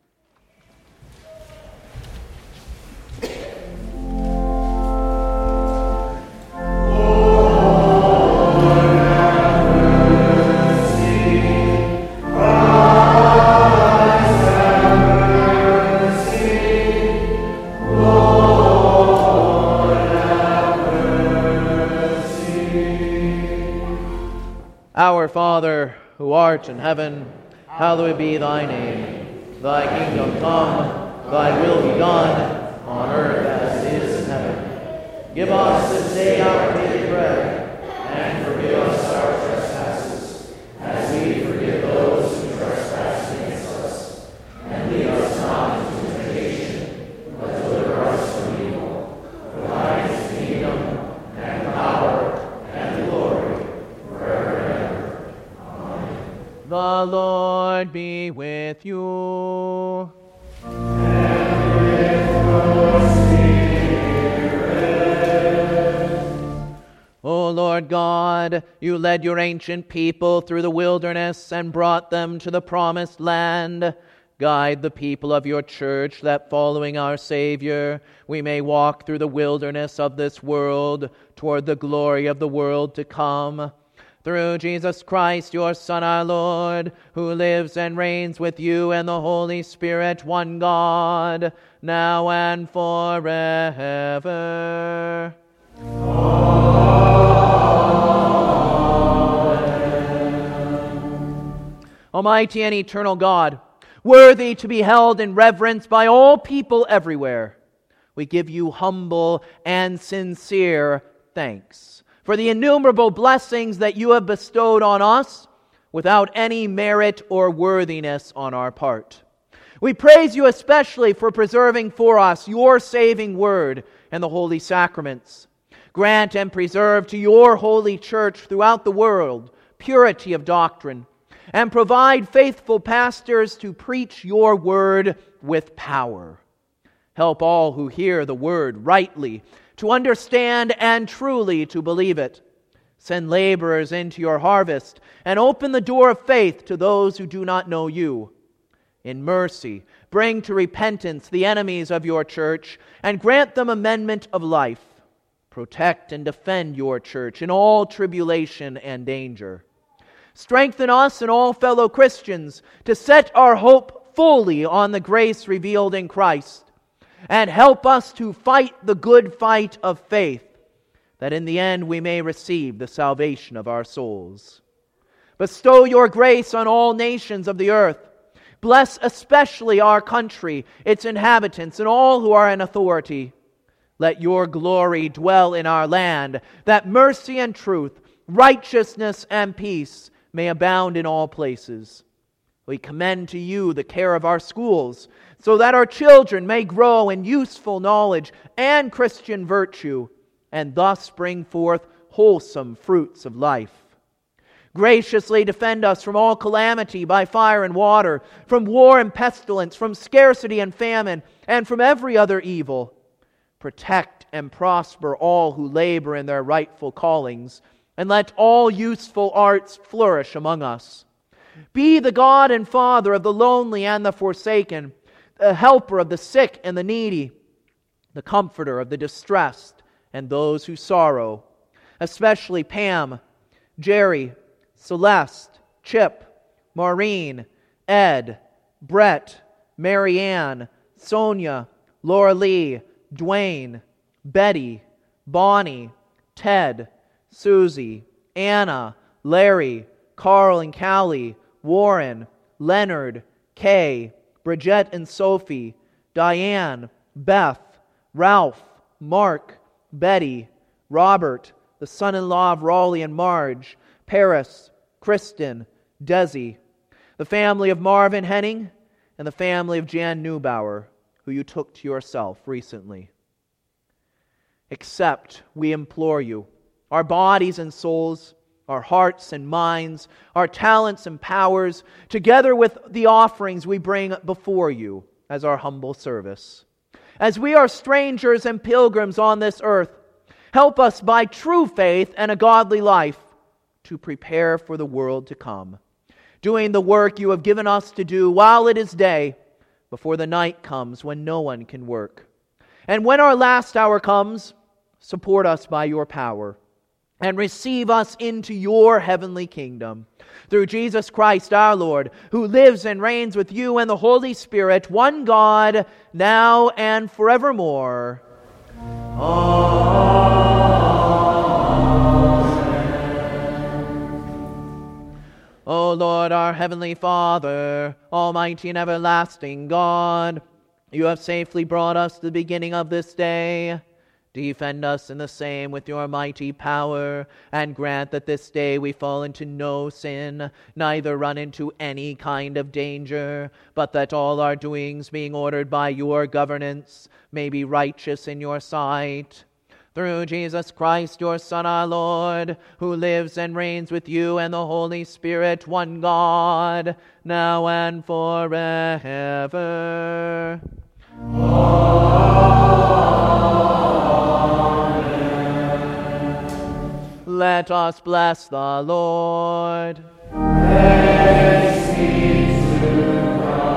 Our Father, who art in heaven, hallowed be thy name. Thy kingdom come, thy will be done, on earth as it is in heaven. Give us this day our daily bread, and forgive us our trespasses, as we forgive those who trespass against us. And lead us not into temptation, but deliver us from evil. For thine is the kingdom, and power, and glory, forever and ever. Amen. The Lord be with you. And with your spirit. O Lord God, you led your ancient people through the wilderness and brought them to the promised land. Guide the people of your church, that following our Savior, we may walk through the wilderness of this world toward the glory of the world to come. Through Jesus Christ, your Son, our Lord, who lives and reigns with you and the Holy Spirit, one God, now and forever. Amen. Almighty and eternal God, worthy to be held in reverence by all people everywhere, we give you humble and sincere thanks for the innumerable blessings that you have bestowed on us without any merit or worthiness on our part. We praise you especially for preserving for us your saving word and the holy sacraments. Grant and preserve to your holy church throughout the world purity of doctrine, and provide faithful pastors to preach your word with power. Help all who hear the word rightly to understand and truly to believe it. Send laborers into your harvest and open the door of faith to those who do not know you. In mercy, bring to repentance the enemies of your church and grant them amendment of life. Protect and defend your church in all tribulation and danger. Strengthen us and all fellow Christians to set our hope fully on the grace revealed in Christ, and help us to fight the good fight of faith, that in the end we may receive the salvation of our souls. Bestow your grace on all nations of the earth. Bless especially our country, its inhabitants, and all who are in authority. Let your glory dwell in our land, that mercy and truth, righteousness and peace may abound in all places. We commend to you the care of our schools, so that our children may grow in useful knowledge and Christian virtue, and thus bring forth wholesome fruits of life. Graciously defend us from all calamity by fire and water, from war and pestilence, from scarcity and famine, and from every other evil. Protect and prosper all who labor in their rightful callings, and let all useful arts flourish among us. Be the God and Father of the lonely and the forsaken, the helper of the sick and the needy, the comforter of the distressed and those who sorrow, especially Pam, Jerry, Celeste, Chip, Maureen, Ed, Brett, Marianne, Sonia, Laura Lee, Dwayne, Betty, Bonnie, Ted, Susie, Anna, Larry, Carl and Callie, Warren, Leonard, Kay, Bridget and Sophie, Diane, Beth, Ralph, Mark, Betty, Robert, the son-in-law of Raleigh and Marge, Paris, Kristen, Desi, the family of Marvin Henning, and the family of Jan Neubauer, who you took to yourself recently. Accept, we implore you, our bodies and souls, our hearts and minds, our talents and powers, together with the offerings we bring before you as our humble service. As we are strangers and pilgrims on this earth, help us by true faith and a godly life to prepare for the world to come, doing the work you have given us to do while it is day, before the night comes when no one can work. And when our last hour comes, support us by your power, and receive us into your heavenly kingdom. Through Jesus Christ our Lord, who lives and reigns with you and the Holy Spirit, one God, now and forevermore. Amen. O Lord, our heavenly Father, almighty and everlasting God, you have safely brought us to the beginning of this day. Defend us in the same with your mighty power, and grant that this day we fall into no sin, neither run into any kind of danger, but that all our doings, being ordered by your governance, may be righteous in your sight. Through Jesus Christ, your Son, our Lord, who lives and reigns with you and the Holy Spirit, one God, now and forever. Let us bless the Lord.
Praise be to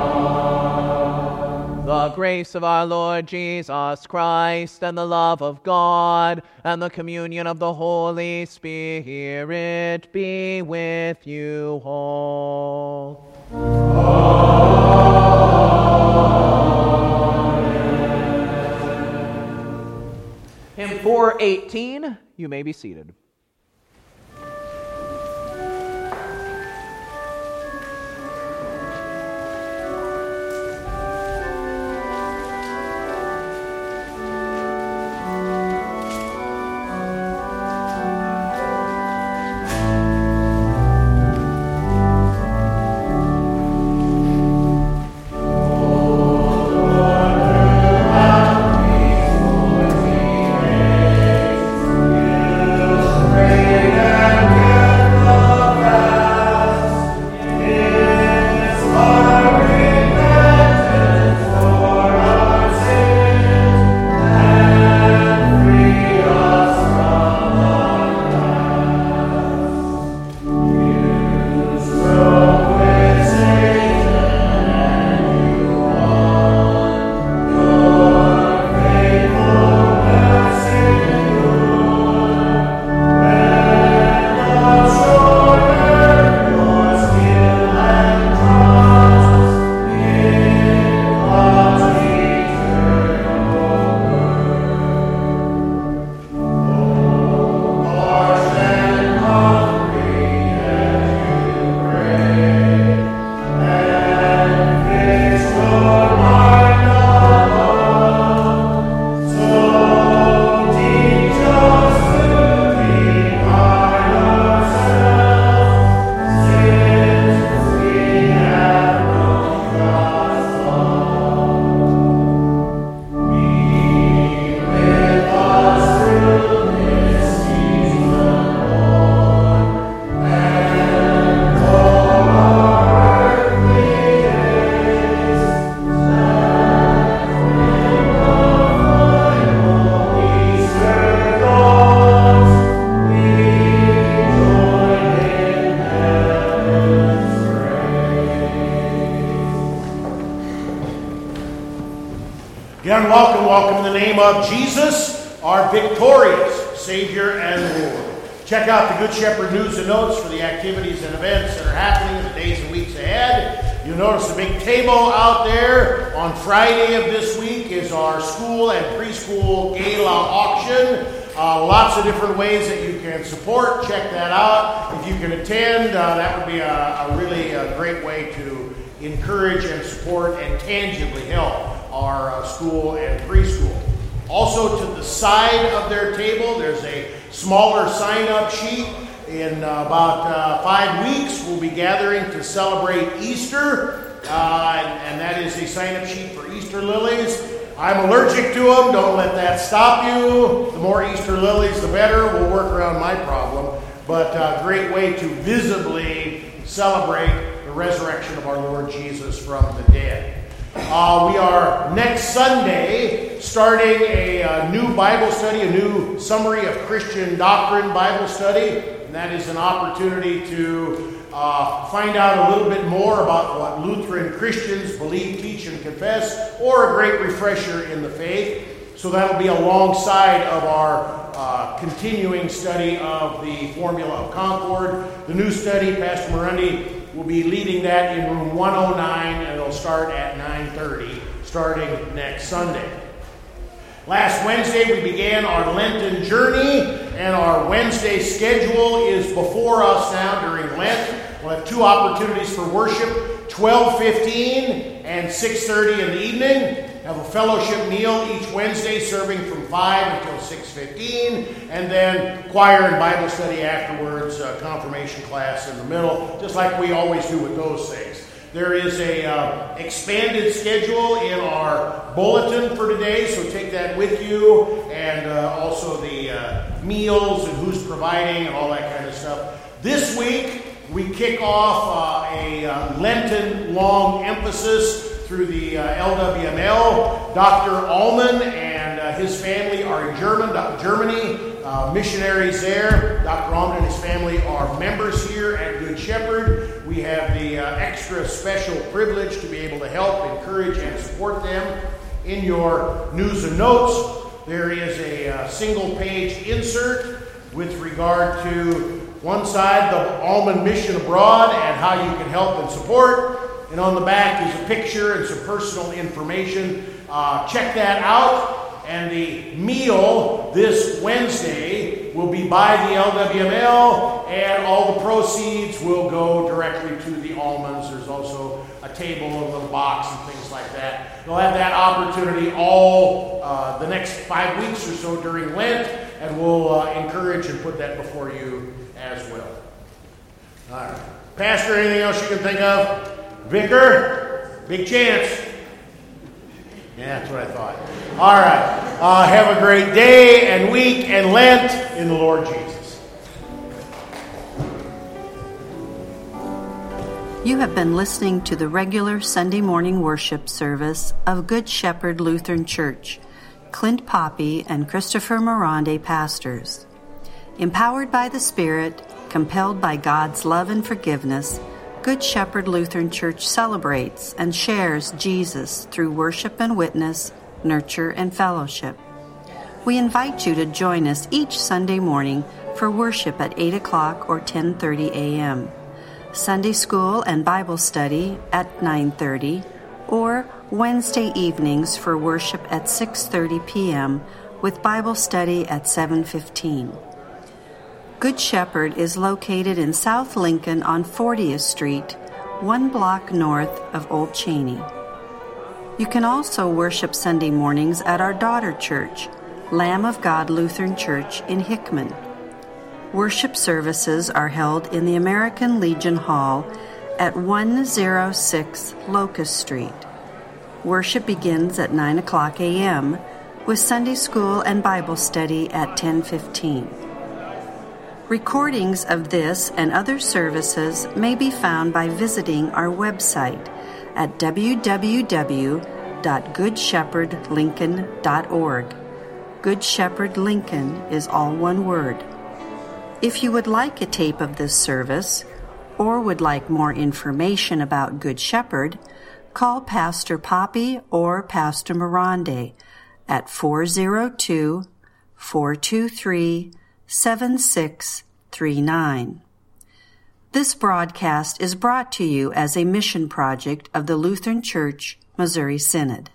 God.
The grace of our Lord Jesus Christ, and the love of God, and the communion of the Holy Spirit be with you all. Hymn 418, you may be seated.
Again, welcome in the name of Jesus, our victorious Savior and Lord. Check out the Good Shepherd News and Notes for the activities and events that are happening in the days and weeks ahead. You'll notice a big table out there. On Friday of this week is our school and preschool gala auction. Lots of different ways that you can support. Check that out. If you can attend, that would be a really great way to encourage and support and tangibly help our school and preschool. Also to the side of their table, there's a smaller sign-up sheet. In about 5 weeks, we'll be gathering to celebrate Easter, and that is a sign-up sheet for Easter lilies. I'm allergic to them. Don't let that stop you. The more Easter lilies, the better. We'll work around my problem. But a great way to visibly celebrate the resurrection of our Lord Jesus from the dead. We are next Sunday starting a new Bible study, a new summary of Christian doctrine Bible study. And that is an opportunity to find out a little bit more about what Lutheran Christians believe, teach, and confess, or a great refresher in the faith. So that'll be alongside of our continuing study of the Formula of Concord. The new study, Pastor Morundi will be leading that in room 109, and it'll start at 9:30, starting next Sunday. Last Wednesday, we began our Lenten journey, and our Wednesday schedule is before us now during Lent. We'll have 2 opportunities for worship, 12:15 and 6:30 in the evening. Have a fellowship meal each Wednesday, serving from 5 until 6:15, and then choir and Bible study afterwards, confirmation class in the middle, just like we always do with those things. There is a expanded schedule in our bulletin for today, so take that with you, and also the meals and who's providing and all that kind of stuff. This week, we kick off a Lenten long emphasis through the LWML. Dr. Allman and his family are in Germany, missionaries there. Dr. Allman and his family are members here at Good Shepherd. We have the extra special privilege to be able to help, encourage, and support them. In your news and notes, there is a single-page insert with regard to one side, the Allman Mission Abroad, and how you can help and support. And on the back is a picture and some personal information. Check that out. And the meal this Wednesday will be by the LWML, and all the proceeds will go directly to the Allmans. There's also a table, a little box, and things like that. You'll have that opportunity all the next 5 weeks or so during Lent, and we'll encourage and put that before you as well. All right. Pastor, anything else you can think of? Vicar, big chance. Yeah, that's what I thought. All right. Have a great day and week and Lent in the Lord Jesus.
You have been listening to the regular Sunday morning worship service of Good Shepherd Lutheran Church, Clint Poppy and Christopher Morundi, pastors. Empowered by the Spirit, compelled by God's love and forgiveness, Good Shepherd Lutheran Church celebrates and shares Jesus through worship and witness, nurture and fellowship. We invite you to join us each Sunday morning for worship at 8 o'clock or 10:30 a.m., Sunday school and Bible study at 9:30, or Wednesday evenings for worship at 6:30 p.m. with Bible study at 7:15. Good Shepherd is located in South Lincoln on 40th Street, 1 block north of Old Cheney. You can also worship Sunday mornings at our daughter church, Lamb of God Lutheran Church in Hickman. Worship services are held in the American Legion Hall at 106 Locust Street. Worship begins at 9 o'clock a.m. with Sunday school and Bible study at 10:15. Recordings of this and other services may be found by visiting our website at www.goodshepherdlincoln.org. Good Shepherd Lincoln is all one word. If you would like a tape of this service or would like more information about Good Shepherd, call Pastor Poppy or Pastor Mirande at 402-423-7639. This broadcast is brought to you as a mission project of the Lutheran Church, Missouri Synod.